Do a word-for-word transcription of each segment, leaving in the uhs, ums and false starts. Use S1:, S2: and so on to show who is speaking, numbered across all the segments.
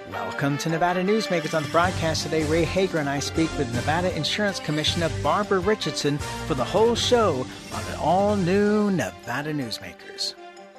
S1: Welcome to Nevada Newsmakers. On the broadcast today, Ray Hager and I speak with Nevada Insurance Commissioner Barbara Richardson for the whole show on an all-new Nevada Newsmakers.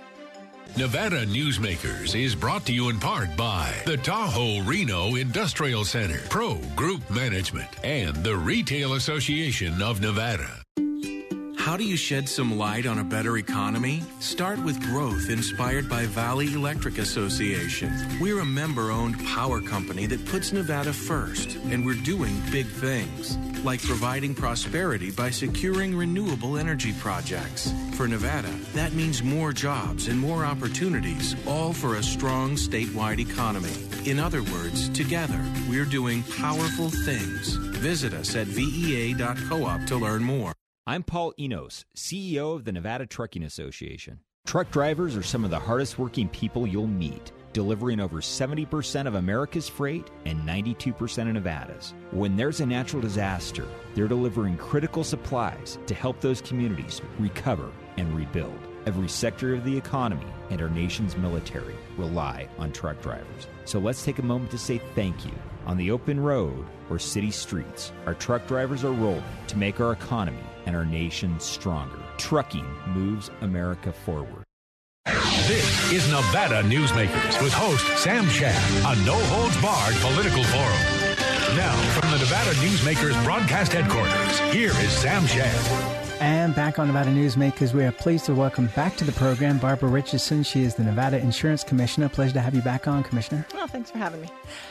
S2: Nevada Newsmakers is brought to you in part by the Tahoe Reno Industrial Center, Pro Group Management, and the Retail Association of Nevada.
S3: How do you shed some light on a better economy? Start with growth inspired by Valley Electric Association. We're a member-owned power company that puts Nevada first, and we're doing big things, like providing prosperity by securing renewable energy projects. For Nevada, that means more jobs and more opportunities, all for a strong statewide economy. In other words, together, we're doing powerful things. Visit us at V E A dot coop to learn more.
S4: I'm Paul Enos, C E O of the Nevada Trucking Association. Truck drivers are some of the hardest working people you'll meet, delivering over seventy percent of America's freight and ninety-two percent of Nevada's. When there's a natural disaster, they're delivering critical supplies to help those communities recover and rebuild. Every sector of the economy and our nation's military rely on truck drivers. So let's take a moment to say thank you. On the open road or city streets, our truck drivers are rolling to make our economy and our nation stronger. Trucking moves America forward.
S2: This is Nevada Newsmakers with host Sam Shad, a no-holds-barred political forum. Now, from the Nevada Newsmakers broadcast headquarters, here is Sam Shad.
S1: And back on Nevada Newsmakers, we are pleased to welcome back to the program Barbara Richardson. She is the Nevada Insurance Commissioner. Pleasure to have you back on, Commissioner.
S5: Well, thanks for having me.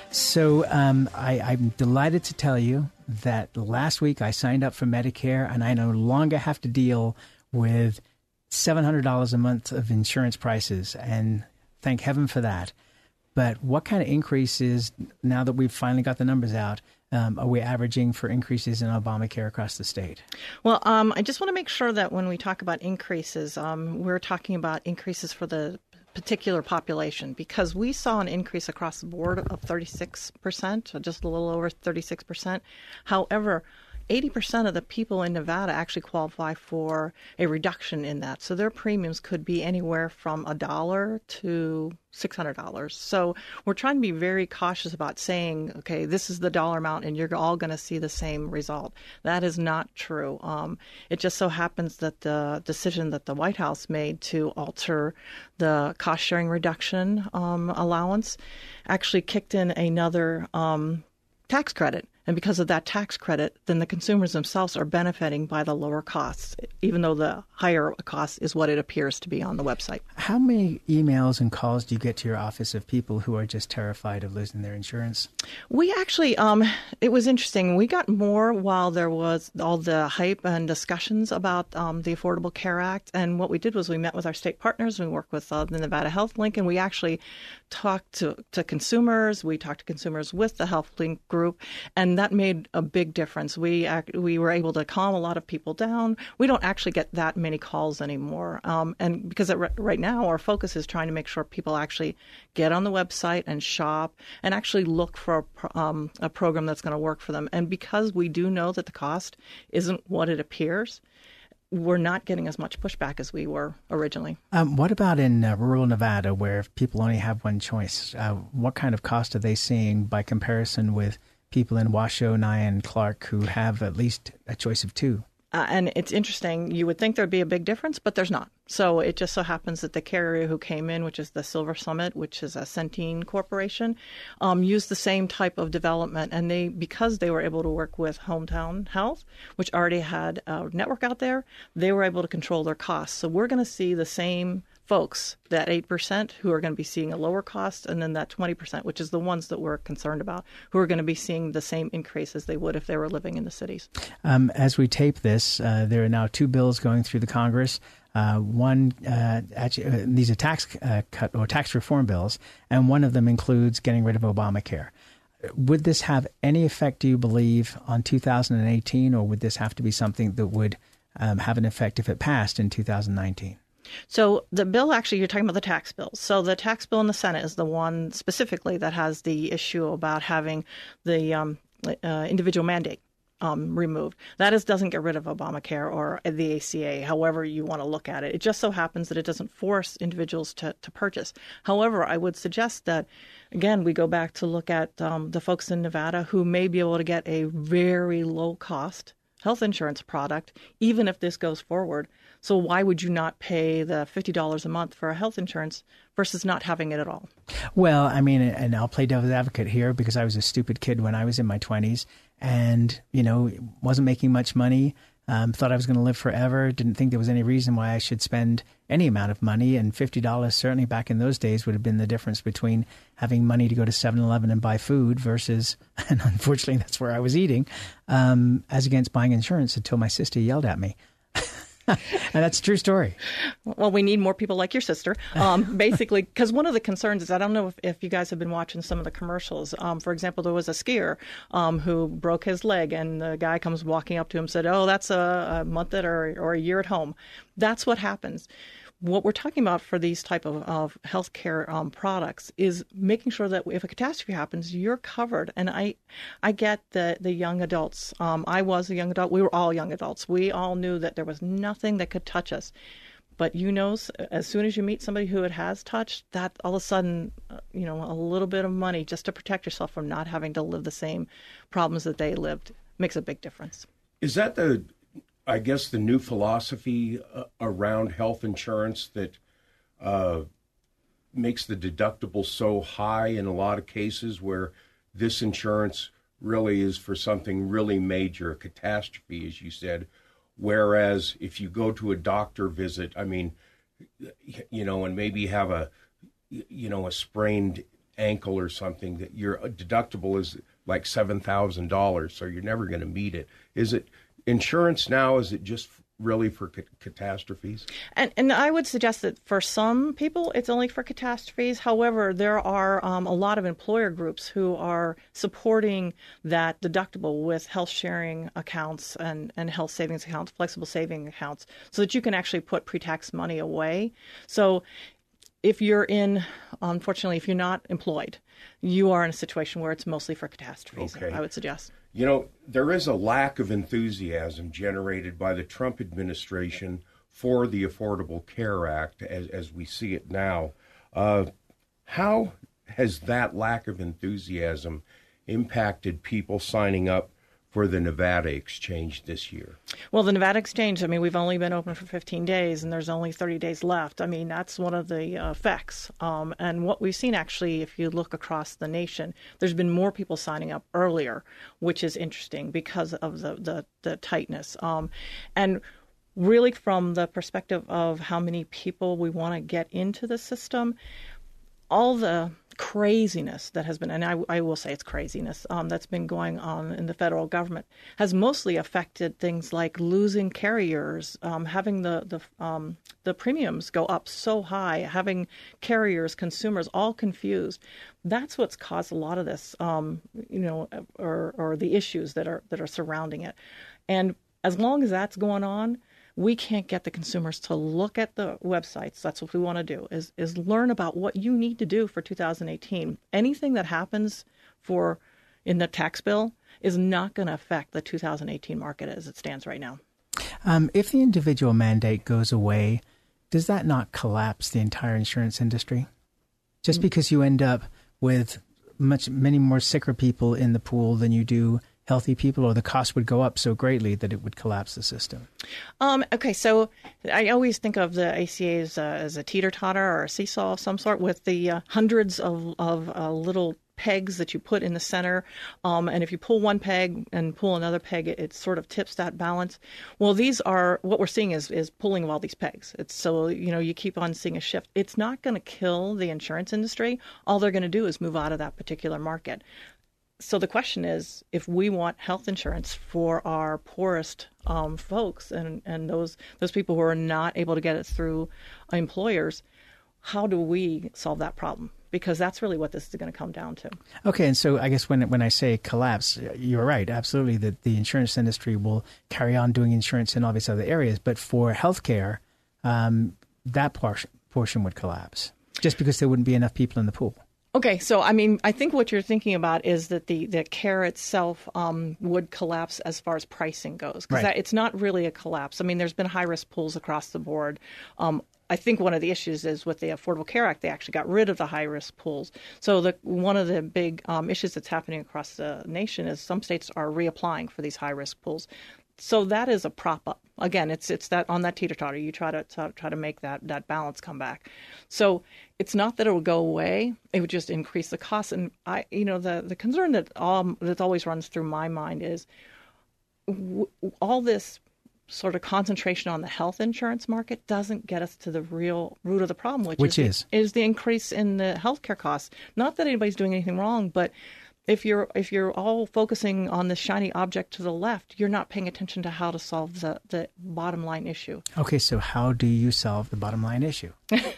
S1: So um, I, I'm delighted to tell you that last week I signed up for Medicare, and I no longer have to deal with seven hundred dollars a month of insurance prices, and thank heaven for that. But what kind of increases, now that we've finally got the numbers out, Um, are we averaging for increases in Obamacare across the state?
S5: Well, um, I just want to make sure that when we talk about increases, um, we're talking about increases for the particular population, because we saw an increase across the board of thirty-six percent, just a little over thirty-six percent. However, eighty percent of the people in Nevada actually qualify for a reduction in that. So their premiums could be anywhere from a dollar to six hundred dollars. So we're trying to be very cautious about saying, okay, this is the dollar amount and you're all going to see the same result. That is not true. Um, it just so happens that the decision that the White House made to alter the cost sharing reduction um, allowance actually kicked in another um, tax credit. And because of that tax credit, then the consumers themselves are benefiting by the lower costs, even though the higher cost is what it appears to be on the website.
S1: How many emails and calls do you get to your office of people who are just terrified of losing their insurance?
S5: We actually, um, it was interesting. We got more while there was all the hype and discussions about um, the Affordable Care Act. And what we did was we met with our state partners. We worked with uh, the Nevada Health Link, and we actually talked to, to consumers. We talked to consumers with the Health Link group, and that made a big difference. We act, we were able to calm a lot of people down. We don't actually get that many calls anymore. Um, and because it, right now our focus is trying to make sure people actually get on the website and shop and actually look for a, um, a program that's going to work for them. And because we do know that the cost isn't what it appears, we're not getting as much pushback as we were originally.
S1: Um, what about in uh, rural Nevada, where people only have one choice? Uh, what kind of cost are they seeing by comparison with people in Washoe, Nye, and Clark who have at least a choice of two?
S5: Uh, and it's interesting. You would think there'd be a big difference, but there's not. So it just so happens that the carrier who came in, which is the Silver Summit, which is a Centene corporation, um, used the same type of development. And they, because they were able to work with Hometown Health, which already had a network out there, they were able to control their costs. So we're going to see the same folks, that eight percent who are going to be seeing a lower cost, and then that twenty percent, which is the ones that we're concerned about, who are going to be seeing the same increase as they would if they were living in the cities.
S1: Um, as we tape this, uh, there are now two bills going through the Congress. Uh, one, uh, actually, uh, these are tax uh, cut or tax reform bills, and one of them includes getting rid of Obamacare. Would this have any effect, do you believe, on two thousand eighteen, or would this have to be something that would um, have an effect if it passed in two thousand nineteen?
S5: So the bill, actually, you're talking about the tax bill. So the tax bill in the Senate is the one specifically that has the issue about having the um, uh, individual mandate. um, removed. That is, doesn't get rid of Obamacare or the A C A, however you want to look at it. It just so happens that it doesn't force individuals to, to purchase. However, I would suggest that, again, we go back to look at um, the folks in Nevada who may be able to get a very low-cost health insurance product, even if this goes forward. So why would you not pay the fifty dollars a month for a health insurance versus not having it at all?
S1: Well, I mean, and I'll play devil's advocate here because I was a stupid kid when I was in my twenties and, you know, wasn't making much money, um, thought I was going to live forever, didn't think there was any reason why I should spend any amount of money. And fifty dollars certainly back in those days would have been the difference between having money to go to seven eleven and buy food versus, and unfortunately that's where I was eating, um, as against buying insurance until my sister yelled at me. And that's a true story.
S5: Well, we need more people like your sister, um, basically, because one of the concerns is, I don't know if, if you guys have been watching some of the commercials. Um, for example, there was a skier um, who broke his leg, and the guy comes walking up to him and said, oh, that's a, a month at, or, or a year at home. That's what happens. What we're talking about for these type of, of healthcare um, products is making sure that if a catastrophe happens, you're covered. And I, I get the the young adults. Um, I was a young adult. We were all young adults. We all knew that there was nothing that could touch us. But you know, as soon as you meet somebody who it has touched, that all of a sudden, you know, a little bit of money just to protect yourself from not having to live the same problems that they lived makes a big difference.
S6: Is that the I guess the new philosophy uh, around health insurance that uh, makes the deductible so high in a lot of cases where this insurance really is for something really major, a catastrophe, as you said, whereas if you go to a doctor visit, I mean, you know, and maybe have a, you know, a sprained ankle or something, that your deductible is like seven thousand dollars, so you're never going to meet it. Is it insurance now, is it just really for ca- catastrophes? And
S5: and I would suggest that for some people, it's only for catastrophes. However, there are um, a lot of employer groups who are supporting that deductible with health sharing accounts and, and health savings accounts, flexible saving accounts, so that you can actually put pre-tax money away. So if you're in, unfortunately, if you're not employed, you are in a situation where it's mostly for catastrophes, okay. I would suggest.
S6: You know, there is a lack of enthusiasm generated by the Trump administration for the Affordable Care Act as, as we see it now. Uh, how has that lack of enthusiasm impacted people signing up for the Nevada Exchange this year?
S5: Well, the Nevada Exchange, I mean, we've only been open for fifteen days, and there's only thirty days left. I mean, that's one of the uh, effects. Um, and what we've seen, actually, if you look across the nation, there's been more people signing up earlier, which is interesting because of the, the, the tightness. Um, and really, from the perspective of how many people we want to get into the system, all the craziness that has been, and I, I will say it's craziness, um, that's been going on in the federal government has mostly affected things like losing carriers, um, having the the um, the premiums go up so high, having carriers, consumers all confused. That's what's caused a lot of this, um, you know, or or the issues that are that are surrounding it. And as long as that's going on, we can't get the consumers to look at the websites. That's what we want to do, is is learn about what you need to do for two thousand eighteen. Anything that happens for in the tax bill is not going to affect the two thousand eighteen market as it stands right now.
S1: Um, if the individual mandate goes away, does that not collapse the entire insurance industry? Just because you end up with much many more sicker people in the pool than you do healthy people, or the cost would go up so greatly that it would collapse the system?
S5: Um, okay, so I always think of the A C A as a, as a teeter-totter or a seesaw of some sort, with the uh, hundreds of, of uh, little pegs that you put in the center. Um, and if you pull one peg and pull another peg, it, it sort of tips that balance. Well, these are, what we're seeing is is pulling of all these pegs. It's so, you know, you keep on seeing a shift. It's not going to kill the insurance industry. All they're going to do is move out of that particular market. So the question is, if we want health insurance for our poorest um, folks and, and those those people who are not able to get it through employers, how do we solve that problem? Because that's really what this is going to come down to.
S1: Okay, and so I guess when when I say collapse, you're right, absolutely, that the insurance industry will carry on doing insurance in all these other areas. But for healthcare, um, that portion, portion would collapse just because there wouldn't be enough people in the pool.
S5: Okay, so I mean, I think what you're thinking about is that the, the care itself um, would collapse as far as pricing goes, because
S1: Right.
S5: it's not really a collapse. I mean, there's been high-risk pools across the board. Um, I think one of the issues is with the Affordable Care Act, they actually got rid of the high-risk pools. So the, one of the big um, issues that's happening across the nation is some states are reapplying for these high-risk pools. So that is a prop up. Again, it's it's that on that teeter-totter. You try to try to make that, that balance come back. So it's not that it would go away. It would just increase the cost. And I, you know, the, the concern that um, that always runs through my mind is w- all this sort of concentration on the health insurance market doesn't get us to the real root of the problem, which,
S1: Which
S5: is,
S1: is?
S5: The, is the increase in the healthcare costs. Not that anybody's doing anything wrong, but if you're if you're all focusing on the shiny object to the left, you're not paying attention to how to solve the, the bottom line issue.
S1: Okay, so how do you solve the bottom line issue?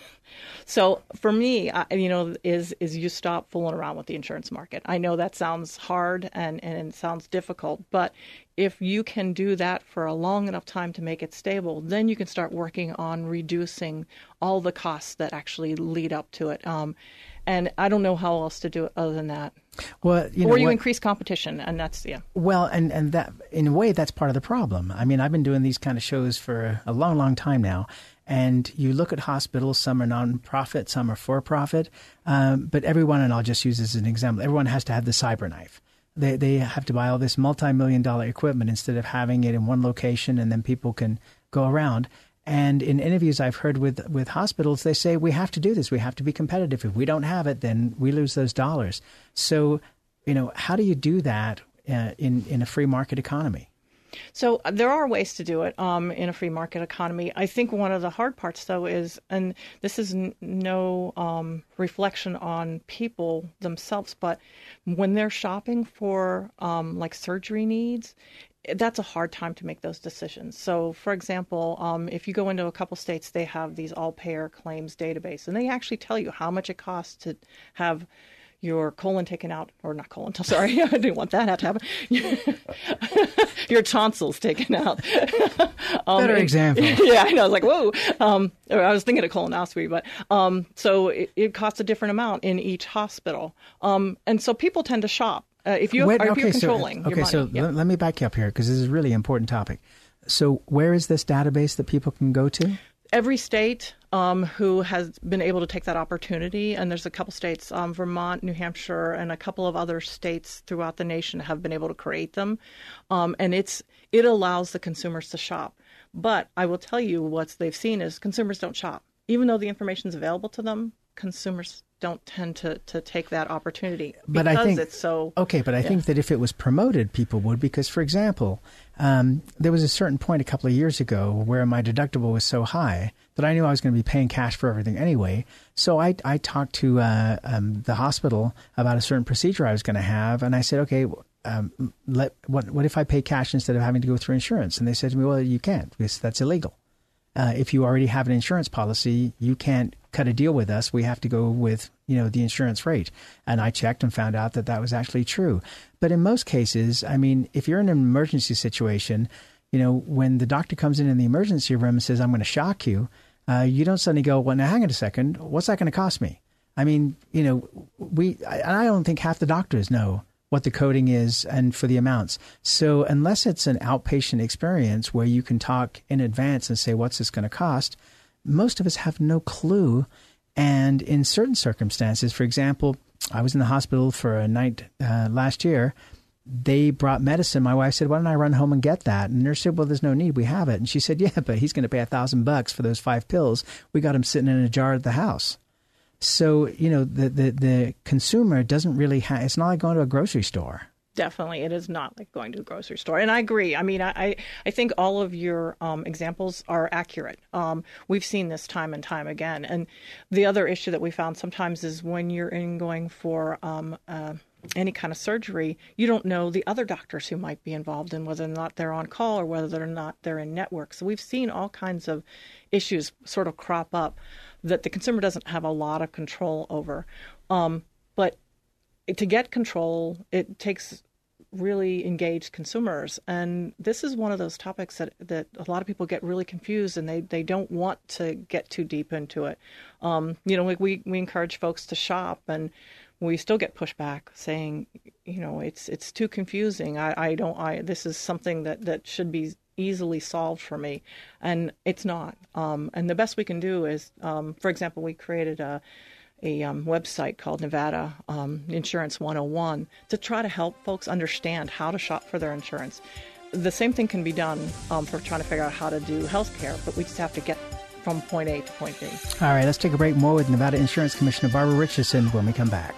S5: So for me, I, you know, is is you stop fooling around with the insurance market. I know that sounds hard and, and it sounds difficult, but if you can do that for a long enough time to make it stable, then you can start working on reducing all the costs that actually lead up to it. Um, and I don't know how else to do it other than that.
S1: Well, you know
S5: or you
S1: what?
S5: increase competition, and that's, yeah.
S1: Well, and, and that in a way, that's part of the problem. I mean, I've been doing these kind of shows for a long, long time now. And you look at hospitals, some are nonprofit, some are for-profit. Um, but everyone, and I'll just use this as an example, everyone has to have the cyber knife. They they have to buy all this multi-million dollar equipment instead of having it in one location and then people can go around. And in interviews I've heard with, with hospitals, they say, we have to do this. We have to be competitive. If we don't have it, then we lose those dollars. So, you know, how do you do that uh, in, in a free market economy?
S5: So uh, there are ways to do it um, in a free market economy. I think one of the hard parts, though, is, and this is n- no um, reflection on people themselves, but when they're shopping for um, like surgery needs, that's a hard time to make those decisions. So, for example, um, if you go into a couple states, they have these all-payer claims database, and they actually tell you how much it costs to have your colon taken out, or not colon, sorry, I didn't want that to happen. Your tonsils taken out. um,
S1: Better
S5: and,
S1: example.
S5: Yeah, I know. I was like, whoa. Um, I was thinking of colonoscopy, but um, so it, it costs a different amount in each hospital. Um, and so people tend to shop. Uh, if, you,
S1: Wait,
S5: or if
S1: okay,
S5: you're controlling
S1: so,
S5: your
S1: okay,
S5: money.
S1: so
S5: yeah.
S1: let, let me back you up here because this is a really important topic. So where is this database that people can go to?
S5: Every state um, who has been able to take that opportunity, and there's a couple states, um, Vermont, New Hampshire, and a couple of other states throughout the nation have been able to create them. Um, and it's it allows the consumers to shop. But I will tell you what they've seen is consumers don't shop. Even though the information is available to them, consumers don't tend to, to take that opportunity because
S1: but I think,
S5: it's so...
S1: Okay, but I
S5: yeah.
S1: think that if it was promoted, people would. Because, for example, um, there was a certain point a couple of years ago where my deductible was so high that I knew I was going to be paying cash for everything anyway. So I, I talked to uh, um, the hospital about a certain procedure I was going to have. And I said, okay, um, let, what, what if I pay cash instead of having to go through insurance? And they said to me, well, you can't because that's illegal. Uh, if you already have an insurance policy, you can't cut a deal with us. We have to go with, you know, the insurance rate. And I checked and found out that that was actually true. But in most cases, I mean, if you're in an emergency situation, you know, when the doctor comes in in the emergency room and says, I'm going to shock you, uh, you don't suddenly go, well, now hang on a second. What's that going to cost me? I mean, you know, we, I, I don't think half the doctors know what the coding is and for the amounts. So unless it's an outpatient experience where you can talk in advance and say, what's this going to cost? Most of us have no clue. And in certain circumstances, for example, I was in the hospital for a night uh, last year. They brought medicine. My wife said, why don't I run home and get that? And the nurse said, well, there's no need. We have it. And she said, yeah, but he's going to pay a thousand bucks for those five pills. We got him sitting in a jar at the house. So, you know, the, the, the consumer doesn't really have, it's not like going to a grocery store.
S5: Definitely. It is not like going to a grocery store. And I agree. I mean, I, I think all of your um, examples are accurate. Um, we've seen this time and time again. And the other issue that we found sometimes is when you're in going for um, uh, any kind of surgery, you don't know the other doctors who might be involved in whether or not they're on call or whether or not they're in network. So we've seen all kinds of issues sort of crop up that the consumer doesn't have a lot of control over. Um, but to get control, it takes really engaged consumers. And this is one of those topics that, that a lot of people get really confused and they, they don't want to get too deep into it. Um, you know, we, we encourage folks to shop, and we still get pushback saying, you know, it's it's too confusing. I, I don't. I this is something that, that should be easily solved for me, and it's not. Um, and the best we can do is, um, for example, we created a a um, website called Nevada um, Insurance one oh one to try to help folks understand how to shop for their insurance. The same thing can be done um, for trying to figure out how to do health care, but we just have to get from point A to point B.
S1: All right, let's take a break. More with Nevada Insurance Commissioner Barbara Richardson when we come back.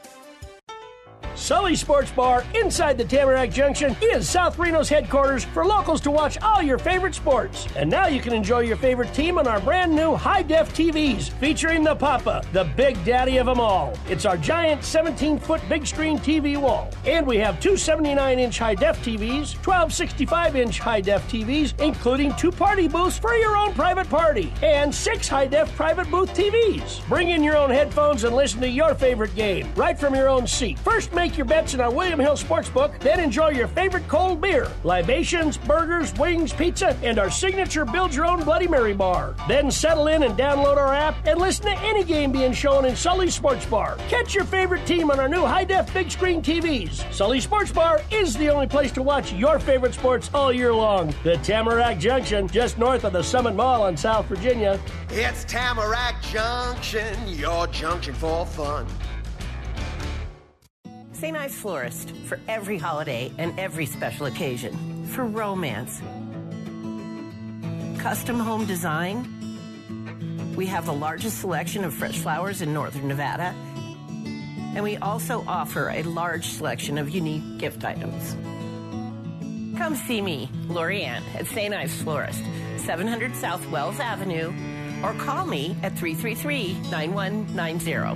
S7: Sully Sports Bar inside the Tamarack Junction is South Reno's headquarters for locals to watch all your favorite sports. And now you can enjoy your favorite team on our brand new high-def T Vs featuring the Papa, the big daddy of them all. It's our giant seventeen-foot big screen T V wall. And we have two seventy-nine inch high-def T Vs, twelve sixty-five inch high-def T Vs, including two party booths for your own private party, and six high-def private booth T Vs. Bring in your own headphones and listen to your favorite game right from your own seat. First, make your bets in our William Hill Sportsbook, then enjoy your favorite cold beer, libations, burgers, wings, pizza, and our signature build-your-own Bloody Mary bar. Then settle in and download our app and listen to any game being shown in Sully Sports Bar. Catch your favorite team on our new high-def big screen T Vs. Sully Sports Bar is the only place to watch your favorite sports all year long. The Tamarack Junction, just north of the Summit Mall in South Virginia.
S8: It's Tamarack Junction, your junction for fun.
S9: Saint Ives Florist, for every holiday and every special occasion. For romance. Custom home design. We have the largest selection of fresh flowers in northern Nevada. And we also offer a large selection of unique gift items. Come see me, Lori Ann, at Saint Ives Florist, seven hundred South Wells Avenue, or call me at three three three, nine one nine zero.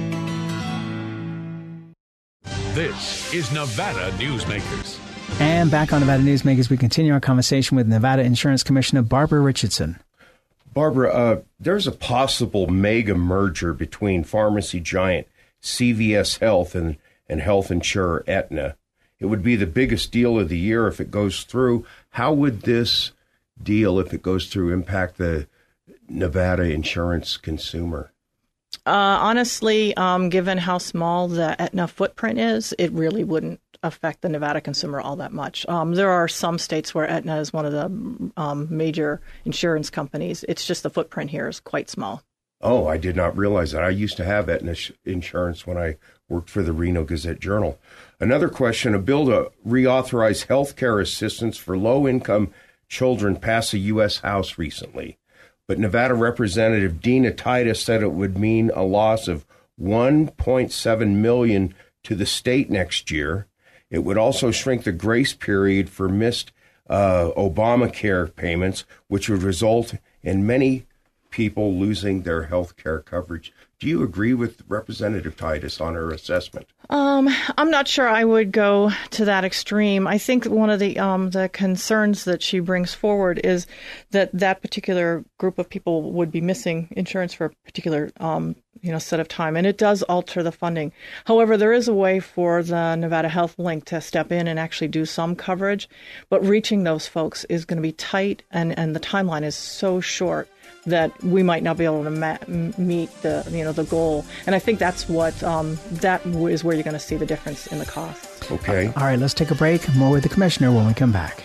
S2: This is Nevada Newsmakers.
S1: And back on Nevada Newsmakers, we continue our conversation with Nevada Insurance Commissioner Barbara Richardson.
S6: Barbara, uh, there's a possible mega merger between pharmacy giant C V S Health and, and health insurer Aetna. It would be the biggest deal of the year if it goes through. How would this deal, if it goes through, impact the Nevada insurance consumer?
S5: Uh, honestly, um, given how small the Aetna footprint is, it really wouldn't affect the Nevada consumer all that much. Um, there are some states where Aetna is one of the um, major insurance companies. It's just the footprint here is quite small.
S6: Oh, I did not realize that. I used to have Aetna sh- insurance when I worked for the Reno Gazette-Journal. Another question, a bill to reauthorize health care assistance for low-income children passed the U S House recently. But Nevada Representative Dina Titus said it would mean a loss of one point seven million dollars to the state next year. It would also shrink the grace period for missed uh, Obamacare payments, which would result in many people losing their health care coverage. Do you agree with Representative Titus on her assessment?
S5: Um, I'm not sure I would go to that extreme. I think one of the um, the concerns that she brings forward is that that particular group of people would be missing insurance for a particular um, you know set of time, and it does alter the funding. However, there is a way for the Nevada Health Link to step in and actually do some coverage, but reaching those folks is going to be tight, and, and the timeline is so short that we might not be able to ma- meet the you know the goal, and I think that's what um, that is where you're going to see the difference in the cost.
S6: Okay.
S1: All right, let's take a break. More with the commissioner when we come back.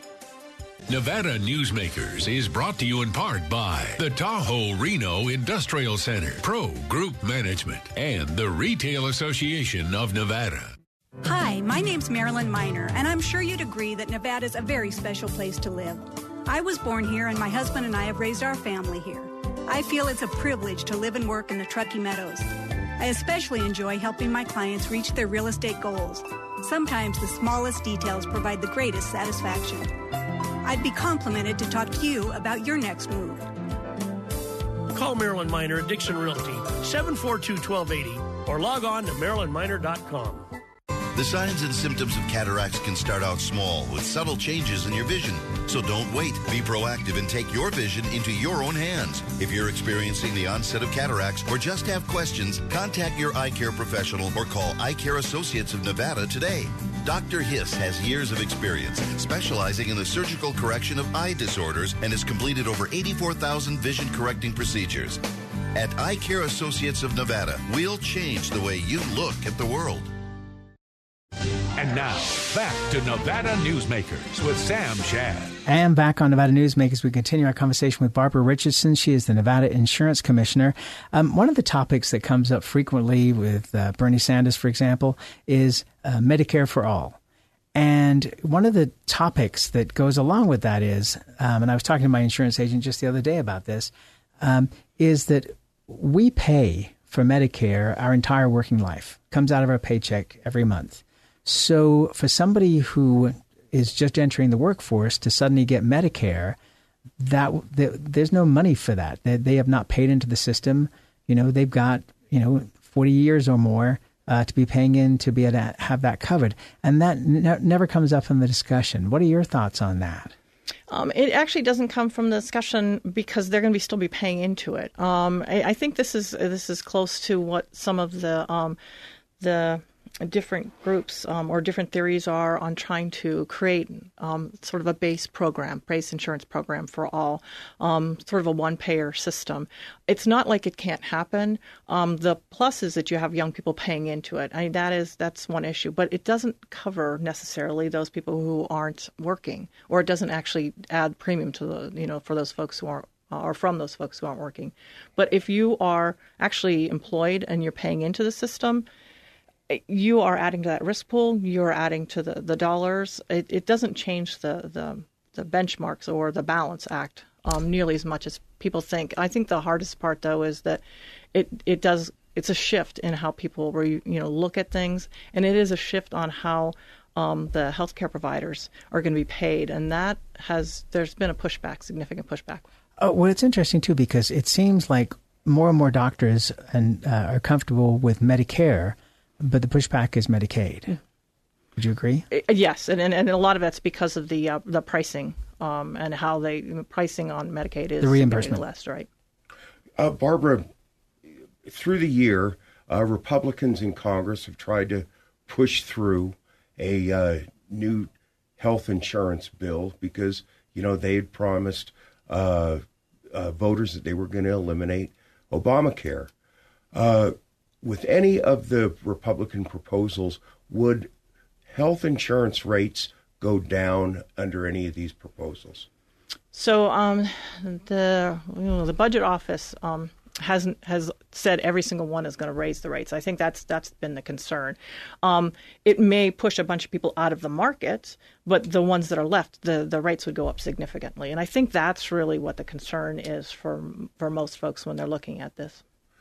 S2: Nevada Newsmakers is brought to you in part by the Tahoe Reno Industrial Center, Pro Group Management, and the Retail Association of Nevada.
S10: Hi, my name's Marilyn Miner, and I'm sure you'd agree that Nevada's a very special place to live. I was born here, and my husband and I have raised our family here. I feel it's a privilege to live and work in the Truckee Meadows. I especially enjoy helping my clients reach their real estate goals. Sometimes the smallest details provide the greatest satisfaction. I'd be complimented to talk to you about your next move.
S7: Call Marilyn Miner at Dixon Realty, seven four two, one two eight zero, or log on to marilyn miner dot com.
S11: The signs and symptoms of cataracts can start out small with subtle changes in your vision. So don't wait. Be proactive and take your vision into your own hands. If you're experiencing the onset of cataracts or just have questions, contact your eye care professional or call Eye Care Associates of Nevada today. Doctor Hiss has years of experience specializing in the surgical correction of eye disorders and has completed over eighty-four thousand vision correcting procedures. At Eye Care Associates of Nevada, we'll change the way you look at the world.
S2: And now, back to Nevada Newsmakers with Sam Shad.
S1: And back on Nevada Newsmakers, we continue our conversation with Barbara Richardson. She is the Nevada Insurance Commissioner. Um, one of the topics that comes up frequently with uh, Bernie Sanders, for example, is uh, Medicare for All. And one of the topics that goes along with that is, um, and I was talking to my insurance agent just the other day about this, um, is that we pay for Medicare our entire working life. Comes out of our paycheck every month. So for somebody who is just entering the workforce to suddenly get Medicare, that there's no money for that. They, they have not paid into the system. You know, they've got, you know, forty years or more uh, to be paying in to be able to have that covered. And that ne- never comes up in the discussion. What are your thoughts on that?
S5: Um, it actually doesn't come from the discussion because they're going to be still be paying into it. Um, I, I think this is this is close to what some of the um, the different groups um, or different theories are on trying to create um, sort of a base program, base insurance program for all, um, sort of a one-payer system. It's not like it can't happen. Um, the plus is that you have young people paying into it. I mean, that is that's one issue, but it doesn't cover necessarily those people who aren't working, or it doesn't actually add premium to the you know for those folks who aren't. Or from those folks who aren't working. But if you are actually employed and you're paying into the system, you are adding to that risk pool. You're adding to the, the dollars. It, it doesn't change the, the, the benchmarks or the Balance Act um, nearly as much as people think. I think the hardest part, though, is that it, it does it's a shift in how people you know look at things, and it is a shift on how um, the healthcare providers are going to be paid, and that has there's been a pushback, significant pushback.
S1: Oh, well, it's interesting too because it seems like more and more doctors and uh, are comfortable with Medicare. But the pushback is Medicaid. Yeah. Would you agree?
S5: Yes, and, and and a lot of it's because of the uh, the pricing um, and how they pricing on Medicaid is
S1: the reimbursement
S5: less, right?
S6: Uh, Barbara, through the year, uh, Republicans in Congress have tried to push through a uh, new health insurance bill because you know they had promised uh, uh, voters that they were going to eliminate Obamacare. Uh, With any of the Republican proposals, would health insurance rates go down under any of these proposals?
S5: So um, the you know, the budget office um, hasn't has said every single one is going to raise the rates. I think that's that's been the concern. Um, it may push a bunch of people out of the market, but the ones that are left, the, the rates would go up significantly. And I think that's really what the concern is for for most folks when they're looking at this.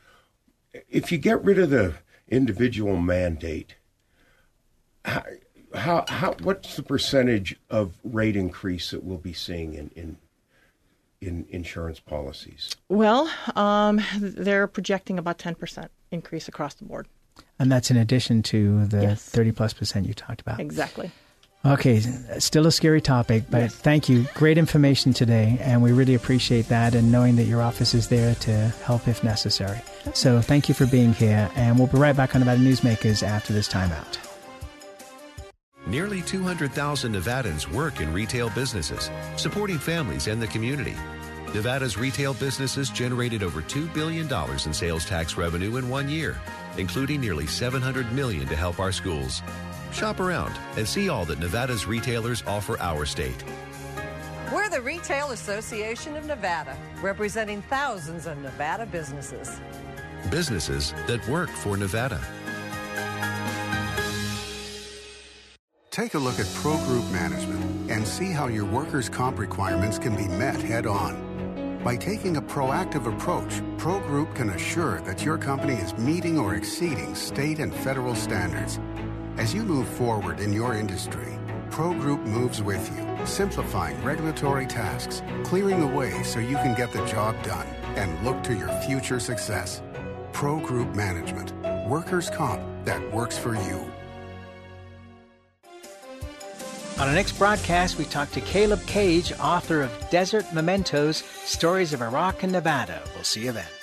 S6: If you get rid of the individual mandate, how, how, how what's the percentage of rate increase that we'll be seeing in in, in insurance policies?
S5: Well, um, they're projecting about ten percent increase across the board.
S1: And that's in addition to the
S5: yes.
S1: thirty plus percent you talked about.
S5: Exactly.
S1: Okay, still a scary topic, but yes. Thank you. Great information today, and we really appreciate that and knowing that your office is there to help if necessary. Okay. So thank you for being here, and we'll be right back on Nevada Newsmakers after this timeout.
S12: Nearly two hundred thousand Nevadans work in retail businesses, supporting families and the community. Nevada's retail businesses generated over two billion dollars in sales tax revenue in one year, including nearly seven hundred million dollars to help our schools. Shop around and see all that Nevada's retailers offer our state.
S13: We're the Retail Association of Nevada, representing thousands of Nevada businesses.
S12: Businesses that work for Nevada.
S14: Take a look at Pro Group Management and see how your workers' comp requirements can be met head-on. By taking a proactive approach, Pro Group can assure that your company is meeting or exceeding state and federal standards. As you move forward in your industry, Pro Group moves with you, simplifying regulatory tasks, clearing the way so you can get the job done and look to your future success. Pro Group Management. Workers' comp that works for you.
S1: On our next broadcast, we talk to Caleb Cage, author of Desert Mementos, Stories of Iraq and Nevada. We'll see you then.